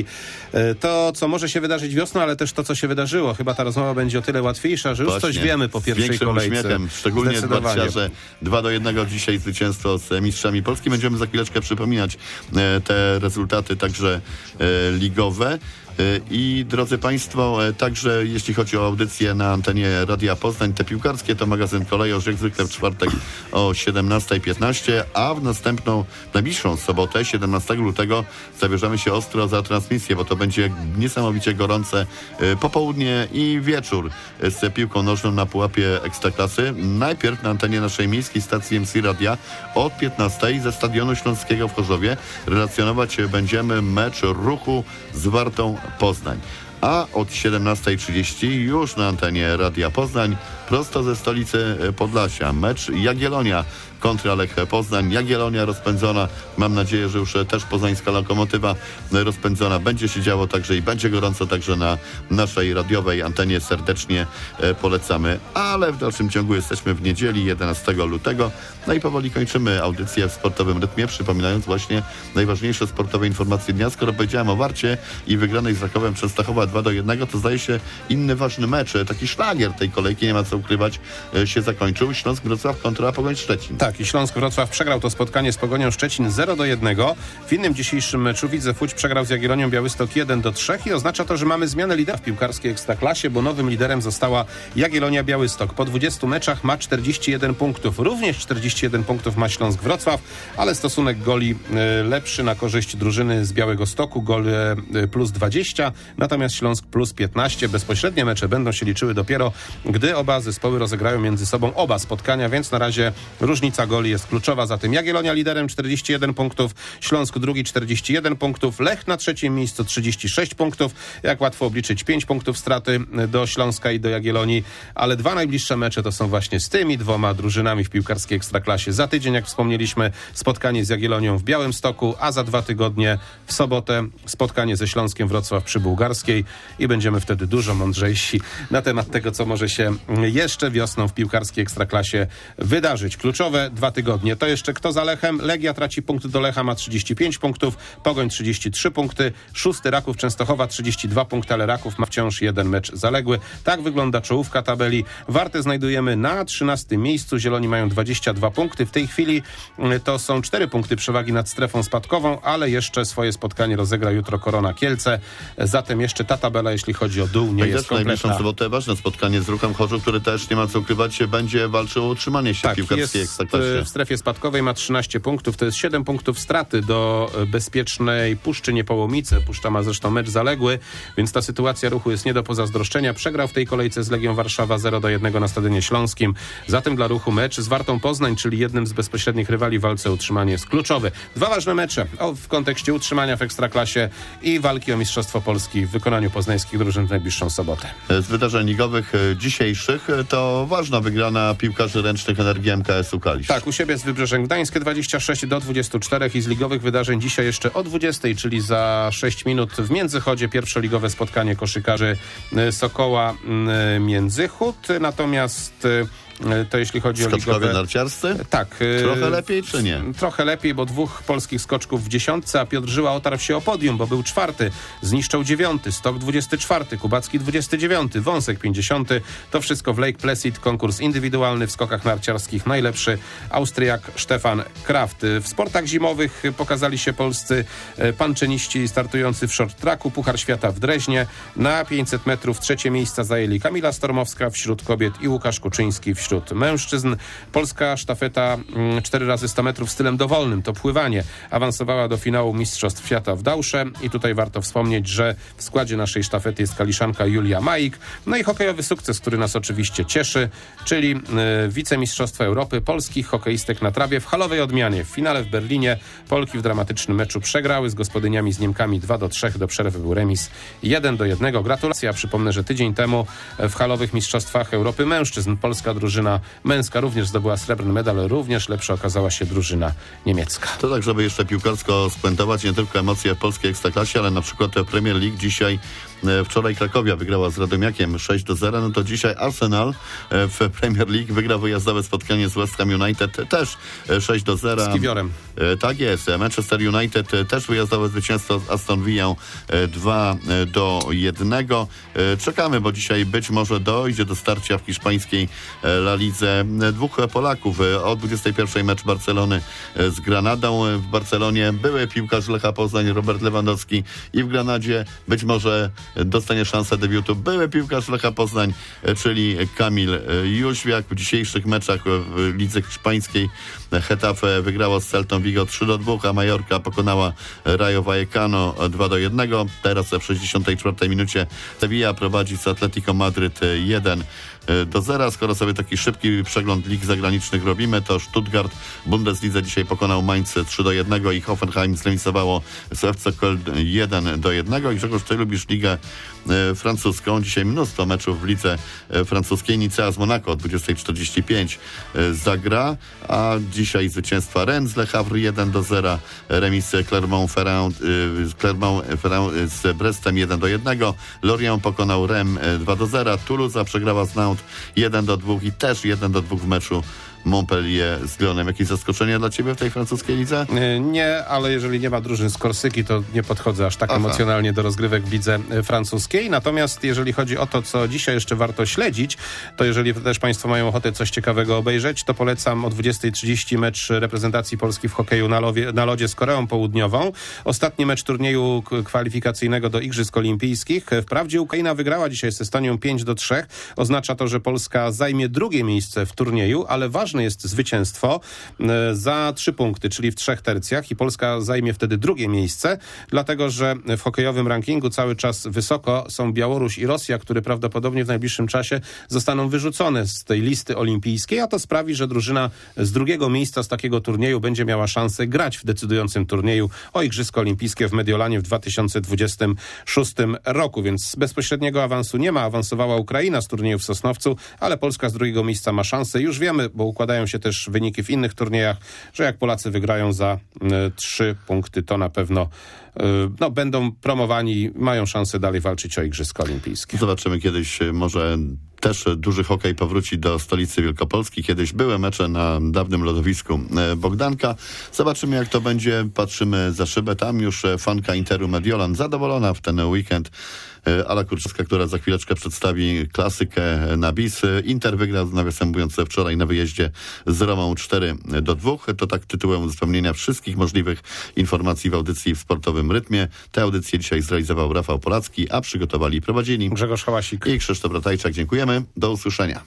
to, co może się wydarzyć wiosną, ale też to, co się wydarzyło. Chyba ta rozmowa będzie o tyle łatwiejsza, że już Właśnie. coś wiemy po pierwszej kolejce. Uśmiechem, szczególnie dwa dwa do jednego dzisiaj zwycięstwo z mistrzami Polski. Będziemy za chwileczkę przypominać te rezultaty także ligowe. I drodzy Państwo, także jeśli chodzi o audycję na antenie Radia Poznań, te piłkarskie, to magazyn Kolejorz jak zwykle w czwartek o siedemnasta piętnaście, a w następną, najbliższą sobotę, siedemnastego lutego, zabierzemy się ostro za transmisję, bo to będzie niesamowicie gorące popołudnie i wieczór z piłką nożną na pułapie Ekstraklasy. Najpierw na antenie naszej miejskiej stacji M C Radia od piętnastej ze Stadionu Śląskiego w Chorzowie relacjonować będziemy mecz Ruchu z Wartą Poznań. A od siedemnasta trzydzieści już na antenie Radia Poznań prosto ze stolicy Podlasia mecz Jagiellonia kontra Lech Poznań. Jagiellonia rozpędzona. Mam nadzieję, że już też poznańska Lokomotywa rozpędzona. Będzie się działo także i będzie gorąco także na naszej radiowej antenie. Serdecznie polecamy. Ale w dalszym ciągu jesteśmy w niedzieli jedenastego lutego. No i powoli kończymy audycję w sportowym rytmie, przypominając właśnie najważniejsze sportowe informacje dnia. Skoro powiedziałem o Warcie i wygranej z Rakowem Częstochowa dwa do jednego, to zdaje się inny ważny mecz, taki szlagier tej kolejki, nie ma co ukrywać, się zakończył. Śląsk Wrocław kontra Pogoń Szczecin. Tak, i Śląsk Wrocław przegrał to spotkanie z Pogonią Szczecin zero do jednego. W innym dzisiejszym meczu Widzew Łódź przegrał z Jagiellonią Białystok jeden do trzech i oznacza to, że mamy zmianę lidera w piłkarskiej Ekstraklasie, bo nowym liderem została Jagiellonia Białystok. Po dwudziestu meczach ma czterdzieści jeden punktów. Również czterdzieści jeden punktów ma Śląsk Wrocław, ale stosunek goli y, lepszy na korzyść drużyny z Białegostoku, gol y, plus dwadzieścia, natomiast Śląsk plus piętnaście. Bezpośrednie mecze będą się liczyły dopiero, gdy oba zespoły rozegrają między sobą oba spotkania, więc na razie różnica goli jest kluczowa. Zatem Jagiellonia liderem czterdzieści jeden punktów, Śląsk drugi czterdzieści jeden punktów, Lech na trzecim miejscu trzydzieści sześć punktów. Jak łatwo obliczyć, pięć punktów straty do Śląska i do Jagiellonii, ale dwa najbliższe mecze to są właśnie z tymi dwoma drużynami w piłkarskiej Ekstraklasie. Za tydzień, jak wspomnieliśmy, spotkanie z Jagiellonią w Białymstoku, a za dwa tygodnie w sobotę spotkanie ze Śląskiem Wrocław przy Bułgarskiej i będziemy wtedy dużo mądrzejsi na temat tego, co może się jeszcze wiosną w piłkarskiej Ekstraklasie wydarzyć. Kluczowe dwa tygodnie. To jeszcze kto za Lechem? Legia traci punkt do Lecha, ma trzydzieści pięć punktów, Pogoń trzydzieści trzy punkty, szósty Raków Częstochowa trzydzieści dwa punkty, ale Raków ma wciąż jeden mecz zaległy. Tak wygląda czołówka tabeli. Wartę znajdujemy na trzynastym miejscu, Zieloni mają dwadzieścia dwa punkty. W tej chwili to są cztery punkty przewagi nad strefą spadkową, ale jeszcze swoje spotkanie rozegra jutro Korona Kielce. Zatem jeszcze ta tabela, jeśli chodzi o dół, nie no jest kompletna. Najbliższą sobotę ważne spotkanie z Ruchem Chorzów, który też, nie ma co ukrywać, będzie walczył o utrzymanie się tak, w piłkarskiej Ekstraklasie. W strefie spadkowej ma trzynaście punktów, to jest siedem punktów straty do bezpiecznej Puszczy Niepołomice. Puszcza ma zresztą mecz zaległy, więc ta sytuacja Ruchu jest nie do pozazdroszczenia. Przegrał w tej kolejce z Legią Warszawa zero do jednego na Stadionie Śląskim. Zatem dla Ruchu mecz z Wartą Poznań, czyli jednym z bezpośrednich rywali w walce o utrzymanie, jest kluczowy. Dwa ważne mecze o, w kontekście utrzymania w Ekstraklasie i walki o Mistrzostwo Polski w wykonaniu poznańskich drużyn w najbliższą sobotę. Z wydarzeń ligowych dzisiejszych to ważna wygrana piłkarzy ręcznych Energii M K S-u Kalisz. Tak, u siebie z Wybrzeżem Gdańskie dwadzieścia sześć do dwudziestu czterech i z ligowych wydarzeń dzisiaj jeszcze o dwudziestej, czyli za sześć minut w Międzychodzie pierwszoligowe spotkanie koszykarzy Sokoła Międzychód. Natomiast to jeśli chodzi o ligowe... narciarscy? Tak. Trochę lepiej czy nie? Trochę lepiej, bo dwóch polskich skoczków w dziesiątce, a Piotr Żyła otarł się o podium, bo był czwarty. Zniszczał dziewiąty, Stok dwudziesty czwarty, Kubacki dwudziesty dziewiąty, Wąsek pięćdziesiąty. To wszystko w Lake Placid, konkurs indywidualny w skokach narciarskich. Najlepszy Austriak Stefan Kraft. W sportach zimowych pokazali się polscy panczeniści startujący w short tracku. Puchar Świata w Dreźnie. Na pięćset metrów trzecie miejsca zajęli Kamila Stormowska wśród kobiet i Łukasz Kuczyński wśród Wśród mężczyzn. Polska sztafeta cztery razy sto metrów stylem dowolnym, to pływanie, awansowała do finału Mistrzostw Świata w Dausze i tutaj warto wspomnieć, że w składzie naszej sztafety jest Kaliszanka Julia Majik. No i hokejowy sukces, który nas oczywiście cieszy, czyli y, wicemistrzostwa Europy polskich hokeistek na trawie w halowej odmianie. W finale w Berlinie Polki w dramatycznym meczu przegrały z gospodyniami z Niemkami dwa do trzech, do przerwy był remis jeden do jednego. Gratulacje, przypomnę, że tydzień temu w halowych mistrzostwach Europy mężczyzn polska drużyna męska również zdobyła srebrny medal, również lepsza okazała się drużyna niemiecka. To tak, żeby jeszcze piłkarsko spuentować, nie tylko emocje w polskiej Ekstraklasie, ale na przykład w Premier League dzisiaj, wczoraj Krakowia wygrała z Radomiakiem sześć do zera, no to dzisiaj Arsenal w Premier League wygrał wyjazdowe spotkanie z West Ham United też sześć do zera. Z Kiwiorem. Tak jest. Manchester United też wyjazdowe zwycięstwo z Aston Villą dwa do jednego. Czekamy, bo dzisiaj być może dojdzie do starcia w hiszpańskiej La Lidze. Dwóch Polaków. O dwudziestej pierwszej mecz Barcelony z Granadą. W Barcelonie były piłkarz Lecha Poznań Robert Lewandowski i w Granadzie być może dostanie szansę debiutu były piłkarz Lecha Poznań, czyli Kamil Jóźwiak. W dzisiejszych meczach w lidze hiszpańskiej Getafe wygrało z Celtą Vigo trzy do dwóch, a Majorka pokonała Rayo Vallecano dwa do jednego. Teraz w sześćdziesiątej czwartej minucie Sevilla prowadzi z Atletico Madryt jeden do zera. Skoro sobie taki szybki przegląd lig zagranicznych robimy, to Stuttgart w Bundeslidze dzisiaj pokonał Mainz trzy do jednego i Hoffenheim zremisowało z F C Köln jeden do jednego. I Grzegorz, ty lubisz ligę e, francuską. Dzisiaj mnóstwo meczów w lidze e, francuskiej. Nicea z Monaco o dwudziestej czterdzieści pięć e, zagra, a dzisiaj zwycięstwa Rennes Le Havre jeden do zera, remis Clermont-Ferrand e, Clermont-Ferrand z Brestem jeden do jednego. Lorient pokonał Rennes e, dwa do zera. Toulouse przegrała z Nantes jeden do dwóch i też jeden do dwóch w meczu Montpellier z Lyonem. Jakieś zaskoczenie dla ciebie w tej francuskiej lidze? Nie, ale jeżeli nie ma drużyn z Korsyki, to nie podchodzę aż tak Aha. emocjonalnie do rozgrywek w lidze francuskiej. Natomiast jeżeli chodzi o to, co dzisiaj jeszcze warto śledzić, to jeżeli też państwo mają ochotę coś ciekawego obejrzeć, to polecam o dwudziestej trzydzieści mecz reprezentacji Polski w hokeju na, lowie, na lodzie z Koreą Południową. Ostatni mecz turnieju kwalifikacyjnego do Igrzysk Olimpijskich. Wprawdzie Ukraina wygrała dzisiaj z Estonią pięć do trzech. Oznacza to, że Polska zajmie drugie miejsce w turnieju, ale ważne jest zwycięstwo za trzy punkty, czyli w trzech tercjach i Polska zajmie wtedy drugie miejsce, dlatego że w hokejowym rankingu cały czas wysoko są Białoruś i Rosja, które prawdopodobnie w najbliższym czasie zostaną wyrzucone z tej listy olimpijskiej, a to sprawi, że drużyna z drugiego miejsca z takiego turnieju będzie miała szansę grać w decydującym turnieju o Igrzyska Olimpijskie w Mediolanie w dwa tysiące dwudziestym szóstym roku, więc bezpośredniego awansu nie ma. Awansowała Ukraina z turnieju w Sosnowcu, ale Polska z drugiego miejsca ma szansę. Już wiemy, bo układają się też wyniki w innych turniejach, że jak Polacy wygrają za trzy punkty, to na pewno y, no, będą promowani, mają szansę dalej walczyć o Igrzyska Olimpijskie. Zobaczymy kiedyś, może też duży hokej powróci do stolicy Wielkopolski. Kiedyś były mecze na dawnym lodowisku Bogdanka. Zobaczymy, jak to będzie. Patrzymy za szybę. Tam już fanka Interu Mediolan zadowolona w ten weekend. Ala Kurczewska, która za chwileczkę przedstawi klasykę na bis. Inter wygrał, nawiasem mówiąc, wczoraj na wyjeździe z Romą cztery do dwóch. To tak tytułem uzupełnienia wszystkich możliwych informacji w audycji w sportowym rytmie. Tę audycję dzisiaj zrealizował Rafał Polacki, a przygotowali i prowadzili Grzegorz Hałasik i Krzysztof Ratajczak. Dziękujemy. Do usłyszenia.